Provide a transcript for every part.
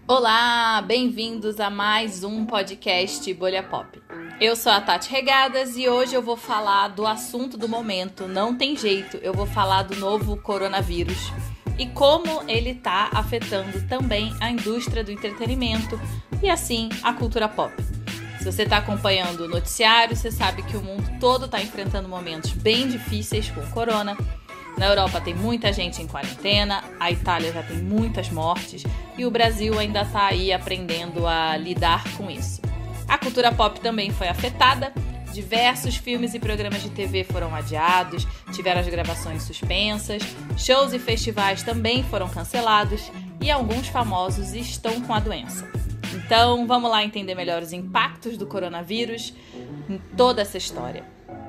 Olá, bem-vindos a mais um podcast Bolha Pop. Eu sou a Tati Regadas e hoje eu vou falar do assunto do momento, não tem jeito, eu vou falar do novo coronavírus e como ele está afetando também a indústria do entretenimento e assim a cultura pop. Se você está acompanhando o noticiário, você sabe que o mundo todo está enfrentando momentos bem difíceis com o corona. Na Europa tem muita gente em quarentena, a Itália já tem muitas mortes e o Brasil ainda está aí aprendendo a lidar com isso. A cultura pop também foi afetada, diversos filmes e programas de TV foram adiados, tiveram as gravações suspensas, shows e festivais também foram cancelados e alguns famosos estão com a doença. Então vamos lá entender melhor os impactos do coronavírus em toda essa história.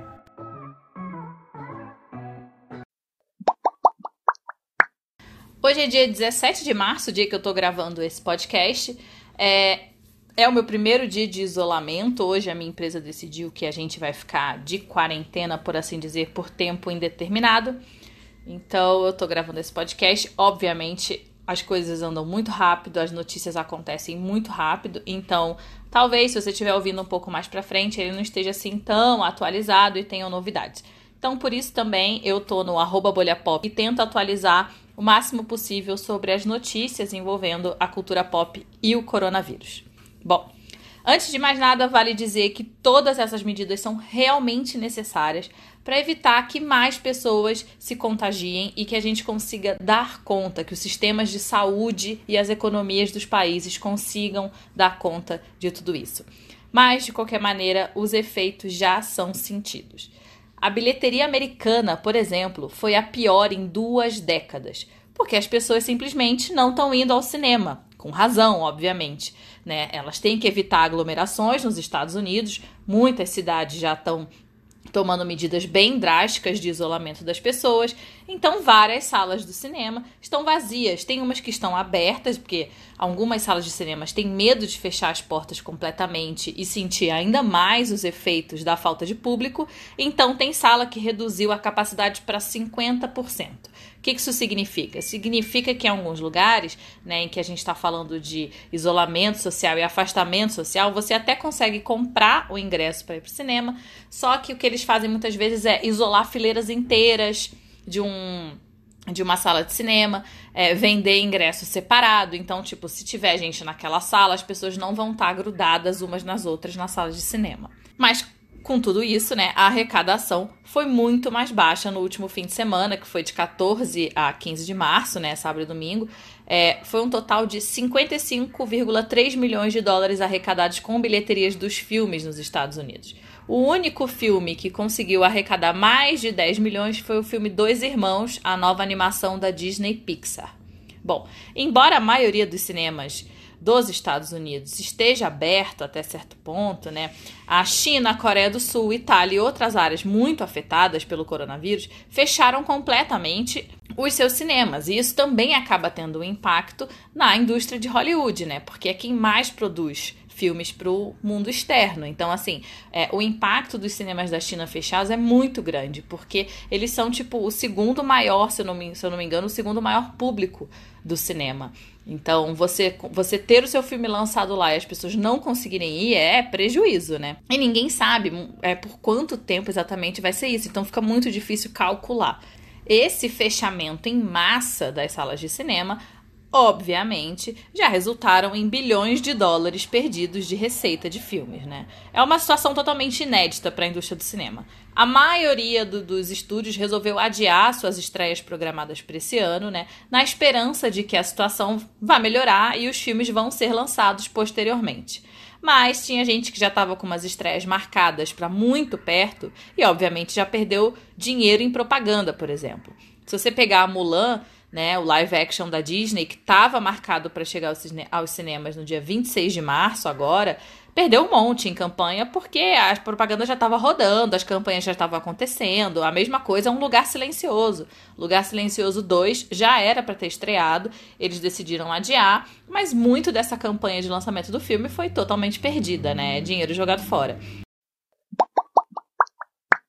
Hoje é dia 17 de março, o dia que eu tô gravando esse podcast. É o meu primeiro dia de isolamento. Hoje a minha empresa decidiu que a gente vai ficar de quarentena, por assim dizer, por tempo indeterminado. Então eu tô gravando esse podcast. Obviamente as coisas andam muito rápido, as notícias acontecem muito rápido. Então talvez se você estiver ouvindo um pouco mais pra frente, ele não esteja assim tão atualizado e tenham novidades. Então por isso também eu tô no @bolhapop e tento atualizar o máximo possível sobre as notícias envolvendo a cultura pop e o coronavírus. Bom, antes de mais nada, vale dizer que todas essas medidas são realmente necessárias para evitar que mais pessoas se contagiem e que a gente consiga dar conta, que os sistemas de saúde e as economias dos países consigam dar conta de tudo isso. Mas, de qualquer maneira, os efeitos já são sentidos. A bilheteria americana, por exemplo, foi a pior em 2 décadas, porque as pessoas simplesmente não estão indo ao cinema, com razão, obviamente, né? Elas têm que evitar aglomerações nos Estados Unidos, muitas cidades já estão tomando medidas bem drásticas de isolamento das pessoas, então várias salas do cinema estão vazias. Tem umas que estão abertas, porque algumas salas de cinemas têm medo de fechar as portas completamente e sentir ainda mais os efeitos da falta de público, então tem sala que reduziu a capacidade para 50%. O que isso significa? Significa que em alguns lugares, né, em que a gente está falando de isolamento social e afastamento social, você até consegue comprar o ingresso para ir para o cinema, só que o que eles fazem muitas vezes é isolar fileiras inteiras de uma sala de cinema, vender ingresso separado. Então, tipo, se tiver gente naquela sala, as pessoas não vão estar grudadas umas nas outras na sala de cinema. Mas com tudo isso, né, a arrecadação foi muito mais baixa no último fim de semana, que foi de 14 a 15 de março, né, sábado e domingo. Foi um total de 55,3 milhões de dólares arrecadados com bilheterias dos filmes nos Estados Unidos. O único filme que conseguiu arrecadar mais de 10 milhões foi o filme Dois Irmãos, a nova animação da Disney Pixar. Bom, embora a maioria dos cinemas dos Estados Unidos esteja aberto até certo ponto, né? A China, a Coreia do Sul, Itália e outras áreas muito afetadas pelo coronavírus fecharam completamente os seus cinemas. E isso também acaba tendo um impacto na indústria de Hollywood, né? Porque é quem mais produz filmes para o mundo externo. Então, assim, o impacto dos cinemas da China fechados é muito grande, porque eles são, tipo, o segundo maior, se eu não me engano, o segundo maior público do cinema. Então, você ter o seu filme lançado lá e as pessoas não conseguirem ir é prejuízo, né? E ninguém sabe por quanto tempo exatamente vai ser isso. Então, fica muito difícil calcular. Esse fechamento em massa das salas de cinema, obviamente, já resultaram em bilhões de dólares perdidos de receita de filmes, né? É uma situação totalmente inédita para a indústria do cinema. A maioria dos estúdios resolveu adiar suas estreias programadas para esse ano, né? Na esperança de que a situação vá melhorar e os filmes vão ser lançados posteriormente. Mas tinha gente que já estava com umas estreias marcadas para muito perto e, obviamente, já perdeu dinheiro em propaganda, por exemplo. Se você pegar a Mulan, né, o live action da Disney, que estava marcado para chegar aos cinemas no dia 26 de março agora, perdeu um monte em campanha porque a propaganda já estava rodando, as campanhas já estavam acontecendo. A mesma coisa é Um Lugar Silencioso. Lugar Silencioso 2 já era para ter estreado, eles decidiram adiar, mas muito dessa campanha de lançamento do filme foi totalmente perdida, né? Dinheiro jogado fora.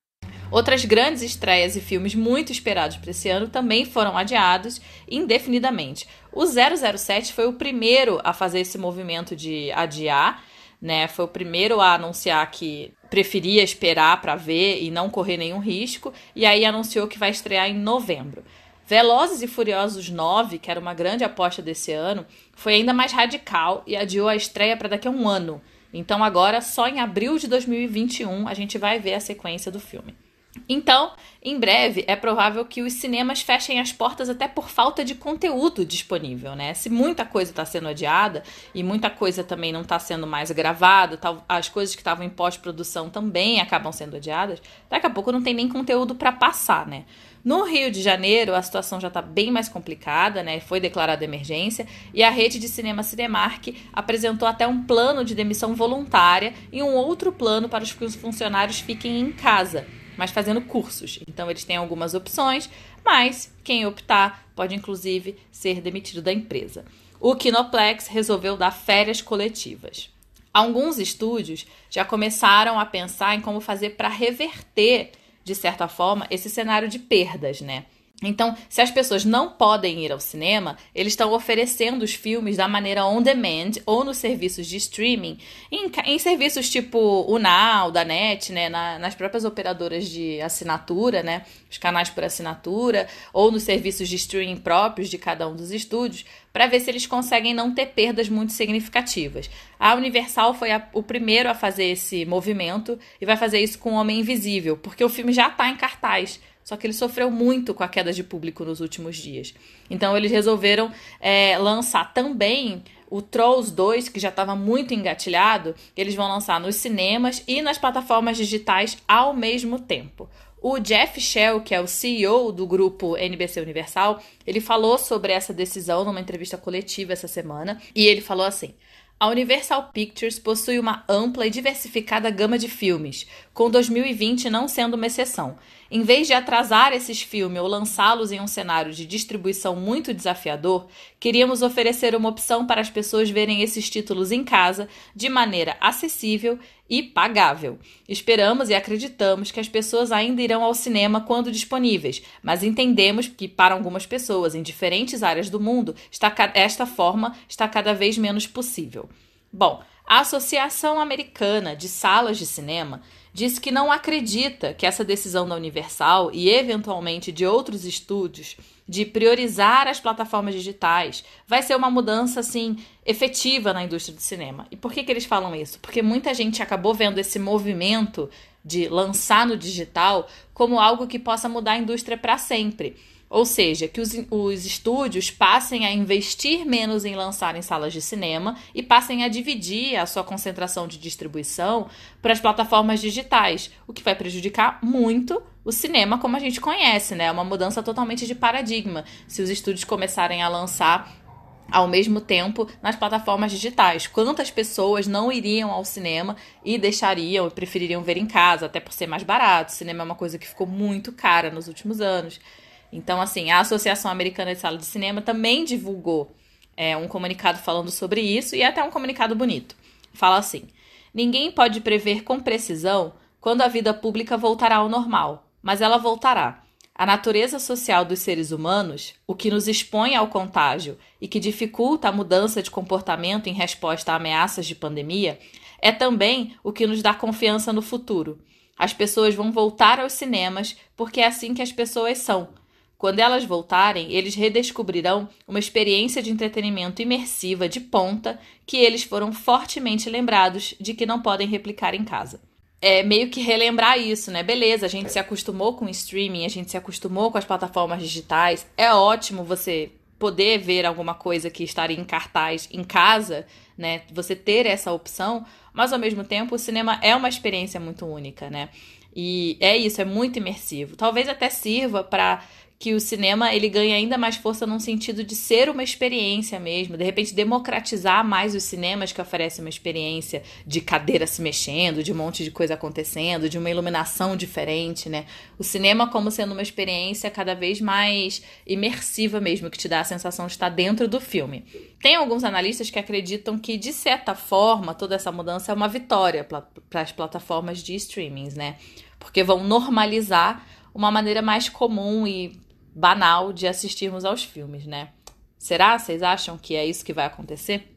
Outras grandes estreias e filmes muito esperados para esse ano também foram adiados indefinidamente. O 007 foi o primeiro a fazer esse movimento de adiar, né? Foi o primeiro a anunciar que preferia esperar para ver e não correr nenhum risco, e aí anunciou que vai estrear em novembro. Velozes e Furiosos 9, que era uma grande aposta desse ano, foi ainda mais radical e adiou a estreia para daqui a um ano. Então agora, só em abril de 2021, a gente vai ver a sequência do filme. Então, em breve, é provável que os cinemas fechem as portas até por falta de conteúdo disponível, né? Se muita coisa está sendo adiada e muita coisa também não está sendo mais gravada, as coisas que estavam em pós-produção também acabam sendo adiadas, daqui a pouco não tem nem conteúdo para passar, né? No Rio de Janeiro, a situação já está bem mais complicada, né? Foi declarada emergência e a rede de cinema Cinemark apresentou até um plano de demissão voluntária e um outro plano para os que os funcionários fiquem em casa, mas fazendo cursos. Então, eles têm algumas opções, mas quem optar pode, inclusive, ser demitido da empresa. O Kinoplex resolveu dar férias coletivas. Alguns estúdios já começaram a pensar em como fazer para reverter, de certa forma, esse cenário de perdas, né? Então, se as pessoas não podem ir ao cinema, eles estão oferecendo os filmes da maneira on demand ou nos serviços de streaming, em serviços tipo o Now, da NET, né, nas próprias operadoras de assinatura, né, os canais por assinatura, ou nos serviços de streaming próprios de cada um dos estúdios, para ver se eles conseguem não ter perdas muito significativas. A Universal foi o primeiro a fazer esse movimento e vai fazer isso com O Homem Invisível, porque o filme já está em cartaz. Só que ele sofreu muito com a queda de público nos últimos dias. Então eles resolveram lançar também o Trolls 2, que já estava muito engatilhado. Eles vão lançar nos cinemas e nas plataformas digitais ao mesmo tempo. O Jeff Shell, que é o CEO do grupo NBC Universal, ele falou sobre essa decisão numa entrevista coletiva essa semana. E ele falou assim: a Universal Pictures possui uma ampla e diversificada gama de filmes, com 2020 não sendo uma exceção. Em vez de atrasar esses filmes ou lançá-los em um cenário de distribuição muito desafiador, queríamos oferecer uma opção para as pessoas verem esses títulos em casa de maneira acessível e pagável. Esperamos e acreditamos que as pessoas ainda irão ao cinema quando disponíveis, mas entendemos que, para algumas pessoas em diferentes áreas do mundo, esta forma está cada vez menos possível. Bom, a Associação Americana de Salas de Cinema disse que não acredita que essa decisão da Universal e, eventualmente, de outros estúdios de priorizar as plataformas digitais vai ser uma mudança, assim, efetiva na indústria do cinema. E por que eles falam isso? Porque muita gente acabou vendo esse movimento de lançar no digital como algo que possa mudar a indústria para sempre. Ou seja, que os estúdios passem a investir menos em lançar em salas de cinema e passem a dividir a sua concentração de distribuição para as plataformas digitais, o que vai prejudicar muito o cinema como a gente conhece, né? É uma mudança totalmente de paradigma se os estúdios começarem a lançar ao mesmo tempo nas plataformas digitais. Quantas pessoas não iriam ao cinema e prefeririam ver em casa, até por ser mais barato? O cinema é uma coisa que ficou muito cara nos últimos anos. Então, assim, a Associação Americana de Sala de Cinema também divulgou um comunicado falando sobre isso e até um comunicado bonito. Fala assim: ninguém pode prever com precisão quando a vida pública voltará ao normal, mas ela voltará. A natureza social dos seres humanos, o que nos expõe ao contágio e que dificulta a mudança de comportamento em resposta a ameaças de pandemia, é também o que nos dá confiança no futuro. As pessoas vão voltar aos cinemas porque é assim que as pessoas são. Quando elas voltarem, eles redescobrirão uma experiência de entretenimento imersiva de ponta que eles foram fortemente lembrados de que não podem replicar em casa. É meio que relembrar isso, né? Beleza, a gente se acostumou com o streaming, a gente se acostumou com as plataformas digitais. É ótimo você poder ver alguma coisa que estaria em cartaz em casa, né? Você ter essa opção, mas ao mesmo tempo o cinema é uma experiência muito única, né? E é isso, é muito imersivo. Talvez até sirva para que o cinema ele ganhe ainda mais força num sentido de ser uma experiência mesmo, de repente democratizar mais os cinemas que oferecem uma experiência de cadeira se mexendo, de um monte de coisa acontecendo, de uma iluminação diferente, né? O cinema como sendo uma experiência cada vez mais imersiva mesmo, que te dá a sensação de estar dentro do filme. Tem alguns analistas que acreditam que, de certa forma, toda essa mudança é uma vitória para as plataformas de streamings, né? porque vão normalizar uma maneira mais comum e banal de assistirmos aos filmes, né? Será? Vocês acham que é isso que vai acontecer?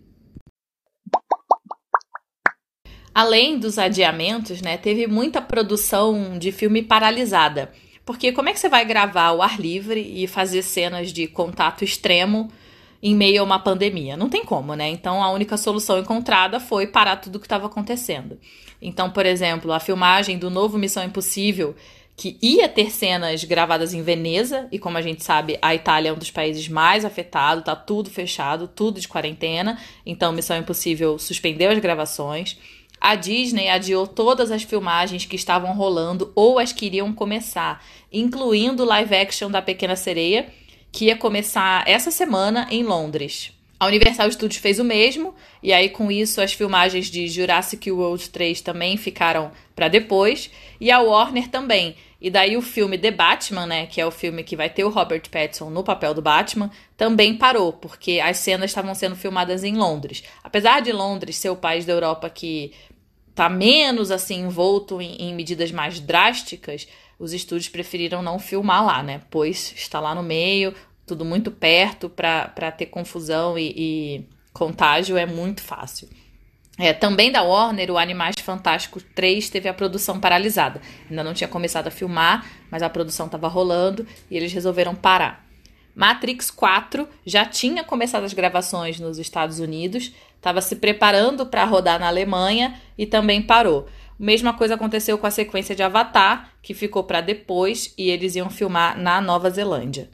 Além dos adiamentos, né, teve muita produção de filme paralisada. Porque como é que você vai gravar ao ar livre e fazer cenas de contato extremo em meio a uma pandemia? Não tem como, né? Então a única solução encontrada foi parar tudo o que estava acontecendo. Então, por exemplo, a filmagem do novo Missão Impossível, que ia ter cenas gravadas em Veneza, e como a gente sabe, a Itália é um dos países mais afetados, tá tudo fechado, tudo de quarentena, então Missão Impossível suspendeu as gravações. A Disney adiou todas as filmagens que estavam rolando ou as que iriam começar, incluindo o live action da Pequena Sereia, que ia começar essa semana em Londres. A Universal Studios fez o mesmo, e aí com isso as filmagens de Jurassic World 3 também ficaram para depois, e a Warner também. E daí o filme The Batman, né, que é o filme que vai ter o Robert Pattinson no papel do Batman, também parou, porque as cenas estavam sendo filmadas em Londres. Apesar de Londres ser o país da Europa que tá menos assim envolto em medidas mais drásticas, os estúdios preferiram não filmar lá, né? Pois está lá no meio, tudo muito perto, para ter confusão e contágio é muito fácil. Também da Warner, o Animais Fantásticos 3 teve a produção paralisada. Ainda não tinha começado a filmar, mas a produção estava rolando e eles resolveram parar. Matrix 4 já tinha começado as gravações nos Estados Unidos, estava se preparando para rodar na Alemanha e também parou. A mesma coisa aconteceu com a sequência de Avatar, que ficou para depois e eles iam filmar na Nova Zelândia.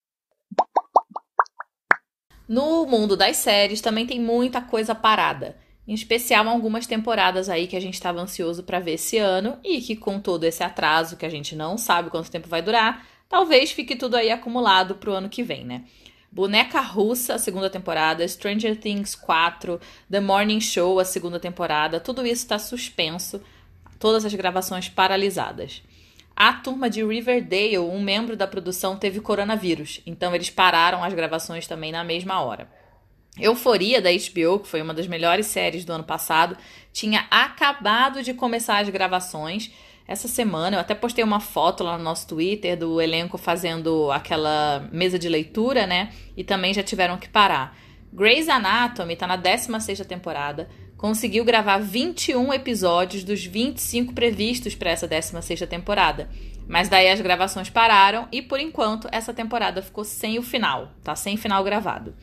No mundo das séries também tem muita coisa parada. Em especial algumas temporadas aí que a gente estava ansioso para ver esse ano e que com todo esse atraso que a gente não sabe quanto tempo vai durar, talvez fique tudo aí acumulado pro ano que vem, né? Boneca Russa, a segunda temporada, Stranger Things 4, The Morning Show, a segunda temporada, tudo isso está suspenso, todas as gravações paralisadas. A turma de Riverdale, um membro da produção, teve coronavírus, então eles pararam as gravações também na mesma hora. Euphoria, da HBO, que foi uma das melhores séries do ano passado, tinha acabado de começar as gravações essa semana. Eu até postei uma foto lá no nosso Twitter do elenco fazendo aquela mesa de leitura, né? E também já tiveram que parar. Grey's Anatomy tá na 16ª temporada, conseguiu gravar 21 episódios dos 25 previstos para essa 16ª temporada. Mas daí as gravações pararam e, por enquanto, essa temporada ficou sem o final, tá? Sem final gravado.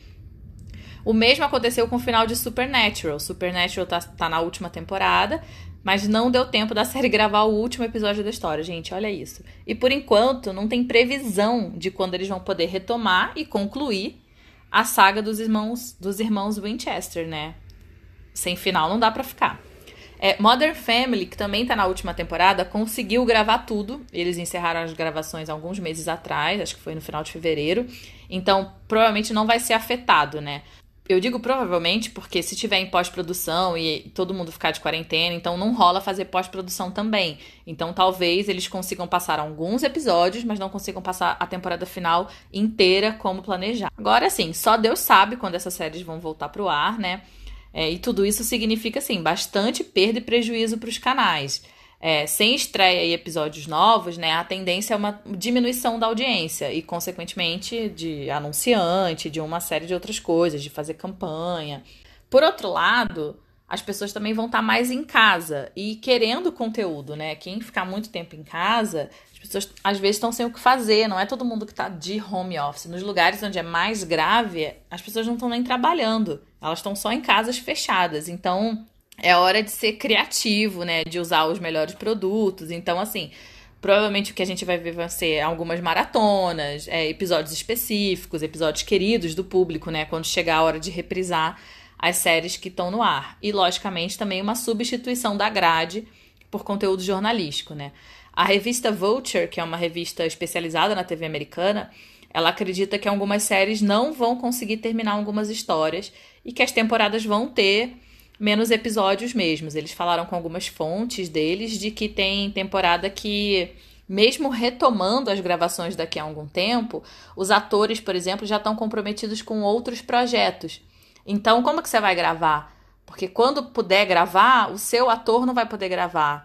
O mesmo aconteceu com o final de Supernatural. Supernatural tá na última temporada, mas não deu tempo da série gravar o último episódio da história, gente, olha isso. E por enquanto não tem previsão de quando eles vão poder retomar e concluir a saga dos irmãos Winchester, né? Sem final não dá pra ficar. Modern Family, que também tá na última temporada, conseguiu gravar tudo. Eles encerraram as gravações alguns meses atrás, acho que foi no final de fevereiro. Então, provavelmente não vai ser afetado, né? Eu digo provavelmente porque se tiver em pós-produção e todo mundo ficar de quarentena, então não rola fazer pós-produção também. Então talvez eles consigam passar alguns episódios, mas não consigam passar a temporada final inteira como planejar. Agora sim, só Deus sabe quando essas séries vão voltar pro ar, né? E tudo isso significa, assim, bastante perda e prejuízo para os canais. Sem estreia e episódios novos, né, a tendência é uma diminuição da audiência e, consequentemente, de anunciante, de uma série de outras coisas, de fazer campanha. Por outro lado, as pessoas também vão estar mais em casa e querendo conteúdo, né? Quem ficar muito tempo em casa, as pessoas às vezes estão sem o que fazer, não é todo mundo que está de home office. Nos lugares onde é mais grave, as pessoas não estão nem trabalhando, elas estão só em casas fechadas, então é hora de ser criativo, né? De usar os melhores produtos. Então, assim, provavelmente o que a gente vai ver vão ser algumas maratonas, episódios específicos, episódios queridos do público, né? Quando chegar a hora de reprisar as séries que estão no ar. E, logicamente, também uma substituição da grade por conteúdo jornalístico, né? A revista Vulture, que é uma revista especializada na TV americana, ela acredita que algumas séries não vão conseguir terminar algumas histórias e que as temporadas vão ter menos episódios mesmos. Eles falaram com algumas fontes deles de que tem temporada que, mesmo retomando as gravações daqui a algum tempo, os atores, por exemplo, já estão comprometidos com outros projetos. Então, como que você vai gravar? Porque quando puder gravar, o seu ator não vai poder gravar.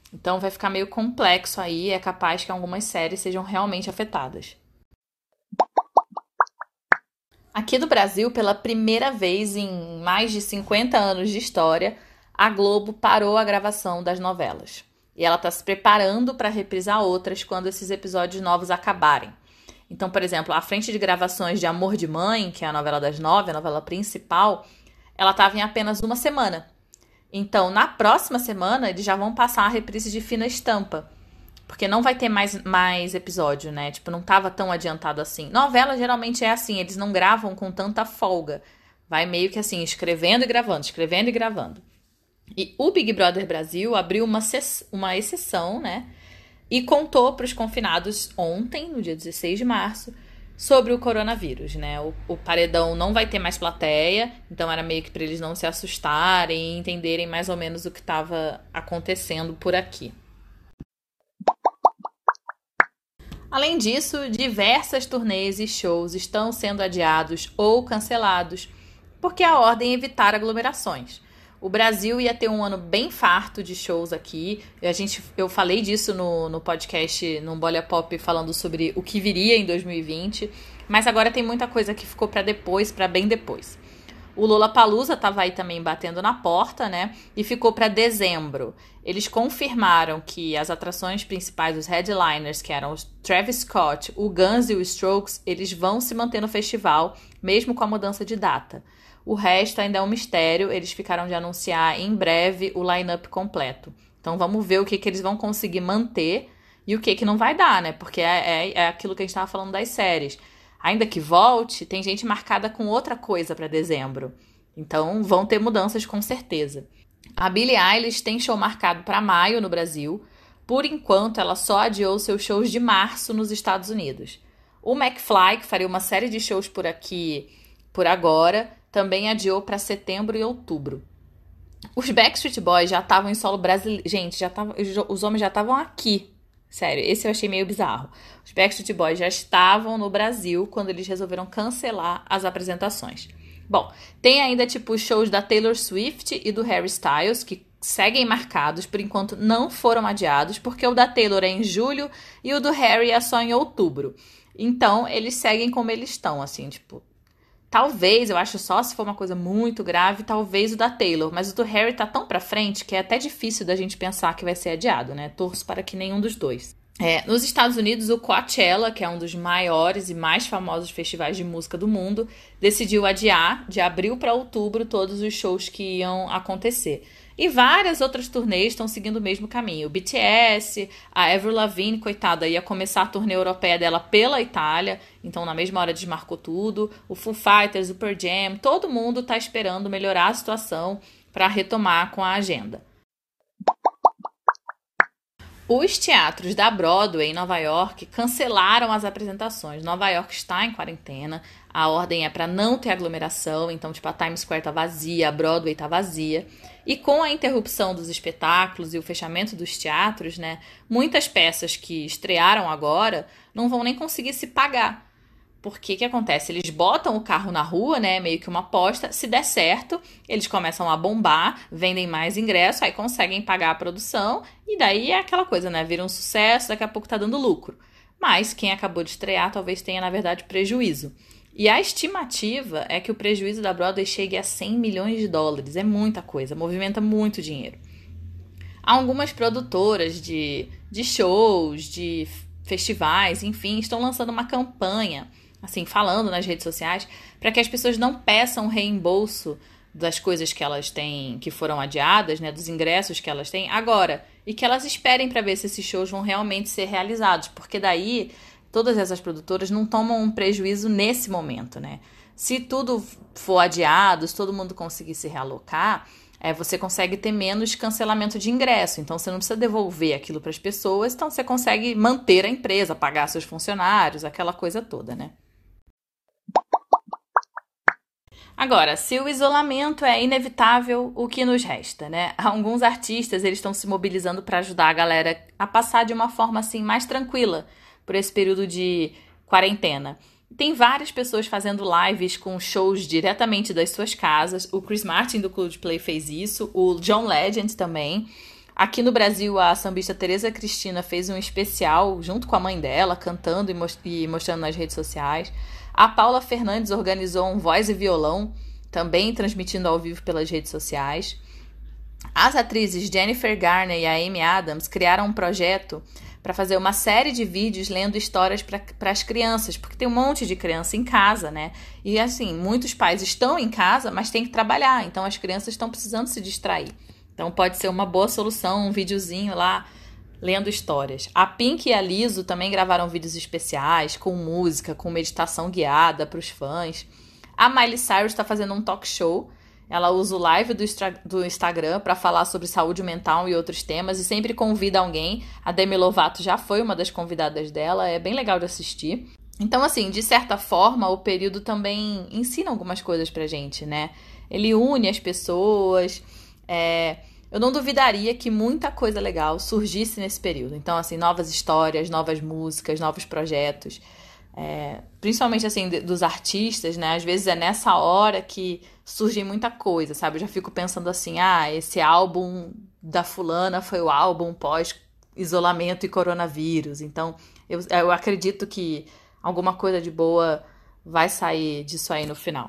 Então vai ficar meio complexo aí, é capaz que algumas séries sejam realmente afetadas. Aqui do Brasil, pela primeira vez em mais de 50 anos de história, a Globo parou a gravação das novelas. E ela está se preparando para reprisar outras quando esses episódios novos acabarem. Então, por exemplo, a frente de gravações de Amor de Mãe, que é a novela das 9, a novela principal, ela estava em apenas uma semana. Então, na próxima semana, eles já vão passar a reprise de Fina Estampa. Porque não vai ter mais episódio, né? Tipo, não tava tão adiantado assim. Novela geralmente é assim, eles não gravam com tanta folga. Vai meio que assim, escrevendo e gravando, escrevendo e gravando. E o Big Brother Brasil abriu uma exceção, né? E contou para os confinados ontem, no dia 16 de março, sobre o coronavírus, né? O paredão não vai ter mais plateia, então era meio que para eles não se assustarem e entenderem mais ou menos o que estava acontecendo por aqui. Além disso, diversas turnês e shows estão sendo adiados ou cancelados, porque a ordem é evitar aglomerações. O Brasil ia ter um ano bem farto de shows aqui. Eu falei disso no podcast, no Bolha Pop, falando sobre o que viria em 2020. Mas agora tem muita coisa que ficou para depois, para bem depois. O Lollapalooza estava aí também batendo na porta, né? E ficou para dezembro. Eles confirmaram que as atrações principais, os headliners, que eram o Travis Scott, o Guns e o Strokes, eles vão se manter no festival, mesmo com a mudança de data. O resto ainda é um mistério, eles ficaram de anunciar em breve o line-up completo. Então vamos ver o que eles vão conseguir manter e o que não vai dar, né? Porque é aquilo que a gente estava falando das séries. Ainda que volte, tem gente marcada com outra coisa para dezembro. Então vão ter mudanças com certeza. A Billie Eilish tem show marcado para maio no Brasil. Por enquanto, ela só adiou seus shows de março nos Estados Unidos. O McFly, que faria uma série de shows por aqui por agora, também adiou para setembro e outubro. Os Backstreet Boys já estavam em solo brasileiro. Gente, os homens já estavam aqui. Sério, esse eu achei meio bizarro. Os Backstreet Boys já estavam no Brasil quando eles resolveram cancelar as apresentações. Bom, tem ainda tipo os shows da Taylor Swift e do Harry Styles, que seguem marcados, por enquanto não foram adiados, porque o da Taylor é em julho e o do Harry é só em outubro. Então, eles seguem como eles estão, assim, tipo... Talvez, eu acho só se for uma coisa muito grave, talvez o da Taylor. Mas o do Harry tá tão pra frente que é até difícil da gente pensar que vai ser adiado, né? Torço para que nenhum dos dois. Nos Estados Unidos, o Coachella, que é um dos maiores e mais famosos festivais de música do mundo, decidiu adiar de abril para outubro todos os shows que iam acontecer. E várias outras turnês estão seguindo o mesmo caminho. O BTS, a Avril Lavigne, coitada, ia começar a turnê europeia dela pela Itália, então na mesma hora desmarcou tudo. O Foo Fighters, o Pearl Jam, todo mundo está esperando melhorar a situação para retomar com a agenda. Os teatros da Broadway em Nova York cancelaram as apresentações. Nova York está em quarentena, a ordem é para não ter aglomeração, então tipo a Times Square tá vazia, a Broadway tá vazia. E com a interrupção dos espetáculos e o fechamento dos teatros, né, muitas peças que estrearam agora não vão nem conseguir se pagar. Porque o que acontece? Eles botam o carro na rua, né? Meio que uma aposta. Se der certo, eles começam a bombar, vendem mais ingresso, aí conseguem pagar a produção. E daí é aquela coisa, né? Vira um sucesso, daqui a pouco tá dando lucro. Mas quem acabou de estrear talvez tenha, na verdade, prejuízo. E a estimativa é que o prejuízo da Broadway chegue a 100 milhões de dólares. É muita coisa, movimenta muito dinheiro. Algumas produtoras de shows, de festivais, enfim, estão lançando uma campanha, assim, falando nas redes sociais, para que as pessoas não peçam reembolso das coisas que elas têm, que foram adiadas, né, dos ingressos que elas têm agora, e que elas esperem para ver se esses shows vão realmente ser realizados, porque daí todas essas produtoras não tomam um prejuízo nesse momento, né? Se tudo for adiado, se todo mundo conseguir se realocar, você consegue ter menos cancelamento de ingresso. Então, você não precisa devolver aquilo para as pessoas, então você consegue manter a empresa, pagar seus funcionários, aquela coisa toda, né? Agora, se o isolamento é inevitável, o que nos resta, né? Alguns artistas, eles estão se mobilizando para ajudar a galera a passar de uma forma, assim, mais tranquila por esse período de quarentena. Tem várias pessoas fazendo lives com shows diretamente das suas casas. O Chris Martin do Coldplay fez isso, o John Legend também. Aqui no Brasil, a sambista Tereza Cristina fez um especial junto com a mãe dela, cantando e mostrando nas redes sociais. A Paula Fernandes organizou um voz e violão, também transmitindo ao vivo pelas redes sociais. As atrizes Jennifer Garner e a Amy Adams criaram um projeto para fazer uma série de vídeos lendo histórias para as crianças, porque tem um monte de criança em casa, né? E assim, muitos pais estão em casa, mas têm que trabalhar, então as crianças estão precisando se distrair. Então pode ser uma boa solução, um videozinho lá lendo histórias. A Pink e a Lizzo também gravaram vídeos especiais, com música, com meditação guiada para os fãs. A Miley Cyrus está fazendo um talk show. Ela usa o live do Instagram para falar sobre saúde mental e outros temas e sempre convida alguém. A Demi Lovato já foi uma das convidadas dela, é bem legal de assistir. Então, assim, de certa forma, o período também ensina algumas coisas pra gente, né? Ele une as pessoas. Eu não duvidaria que muita coisa legal surgisse nesse período. Então, assim, novas histórias, novas músicas, novos projetos. Principalmente assim dos artistas, né? Às vezes é nessa hora que surge muita coisa, sabe? Eu já fico pensando assim, esse álbum da fulana foi o álbum pós-isolamento e coronavírus. Então, eu acredito que alguma coisa de boa vai sair disso aí no final.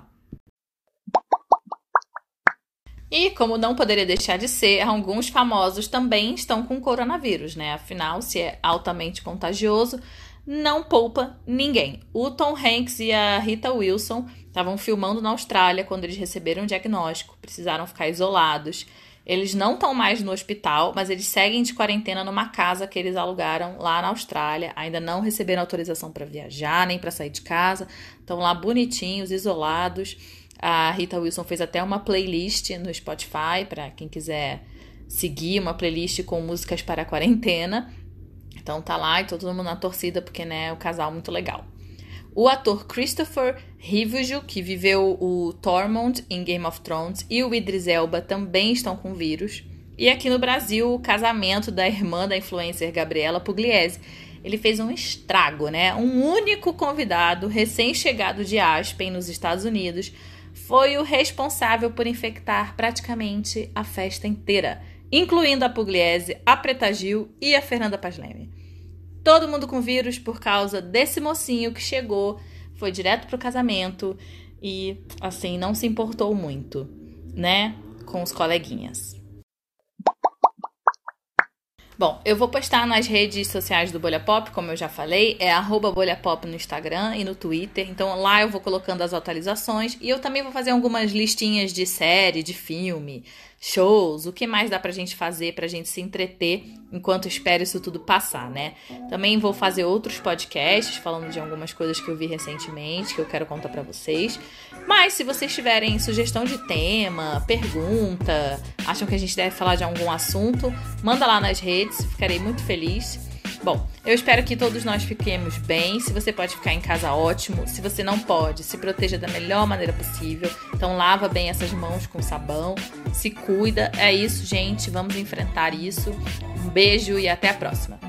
E, como não poderia deixar de ser, alguns famosos também estão com coronavírus, né? Afinal, se é altamente contagioso, não poupa ninguém. O Tom Hanks e a Rita Wilson estavam filmando na Austrália quando eles receberam o diagnóstico, precisaram ficar isolados. Eles não estão mais no hospital, mas eles seguem de quarentena numa casa que eles alugaram lá na Austrália. Ainda não receberam autorização para viajar, nem para sair de casa. Estão lá bonitinhos, isolados. A Rita Wilson fez até uma playlist no Spotify para quem quiser seguir, uma playlist com músicas para a quarentena. Então tá lá e todo mundo na torcida, porque, né, é um casal muito legal. O ator Christopher Reeve, que viveu o Tormund em Game of Thrones, e o Idris Elba também estão com vírus. E aqui no Brasil, o casamento da irmã da influencer Gabriela Pugliese, ele fez um estrago, né? Um único convidado, recém-chegado de Aspen, nos Estados Unidos, foi o responsável por infectar praticamente a festa inteira, incluindo a Pugliese, a Preta Gil e a Fernanda Paes Leme. Todo mundo com vírus por causa desse mocinho que chegou, foi direto pro casamento e, assim, não se importou muito, né, com os coleguinhas. Bom, eu vou postar nas redes sociais do Bolha Pop, como eu já falei, é @bolhapop no Instagram e no Twitter. Então lá eu vou colocando as atualizações e eu também vou fazer algumas listinhas de série, de filme, shows, o que mais dá pra gente fazer pra gente se entreter enquanto espera isso tudo passar, né? Também vou fazer outros podcasts falando de algumas coisas que eu vi recentemente, que eu quero contar pra vocês. Mas se vocês tiverem sugestão de tema, pergunta, acham que a gente deve falar de algum assunto, manda lá nas redes, ficarei muito feliz. Bom, eu espero que todos nós fiquemos bem. Se você pode ficar em casa, ótimo. Se você não pode, se proteja da melhor maneira possível. Então lava bem essas mãos com sabão, se cuida. É isso, gente, vamos enfrentar isso. Um beijo e até a próxima.